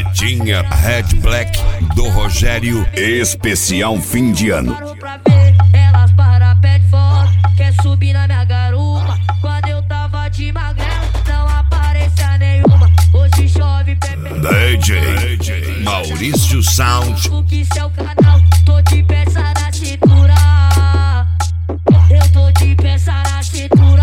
Carretinha Red Black do Rogério, especial fim de ano. Pra ver, elas para, pede foto, quer subir na minha garupa. Quando eu tava de magrela, não aparecia nenhuma. Hoje chove, Pepe. DJ Maurício Sound. O que seu canal, tô de peça na cintura. Eu tô de peça na cintura.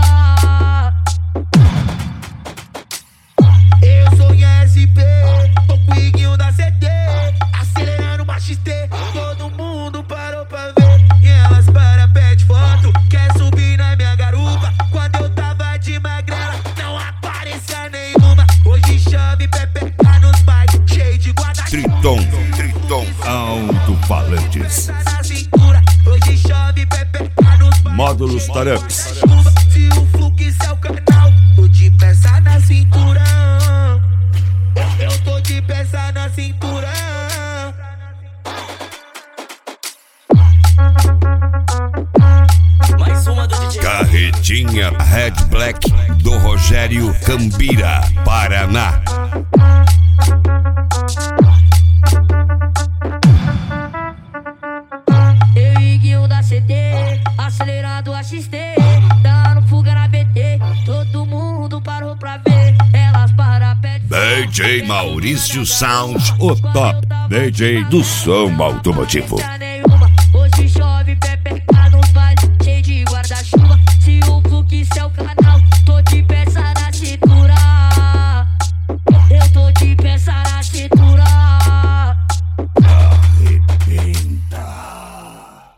Eu sou em SP, tô com o Iguinho da CT, acelerando uma XT, todo mundo parou pra ver. E elas para, pede foto, quer subir na minha garupa. Quando eu tava de magrela, não aparecia nenhuma. Hoje chove, Pepe tá nos bikes, cheio de guarda. Triton Alto-Falantes. Na cintura, hoje chove, Pepe tá nos bikes. Módulos Tarups. Se o fluxo é o canal, tô de peça na cintura. Eu tô de peça na cintura. Mais uma do DJ. Carretinha Red Black do Rogério, Cambira, Paraná. Eu e Iguinho da CT, acelerando a XT, dando fuga na BT. Todo mundo parou pra ver, elas para, pede DJ Maurício Sound, o top DJ do som automotivo.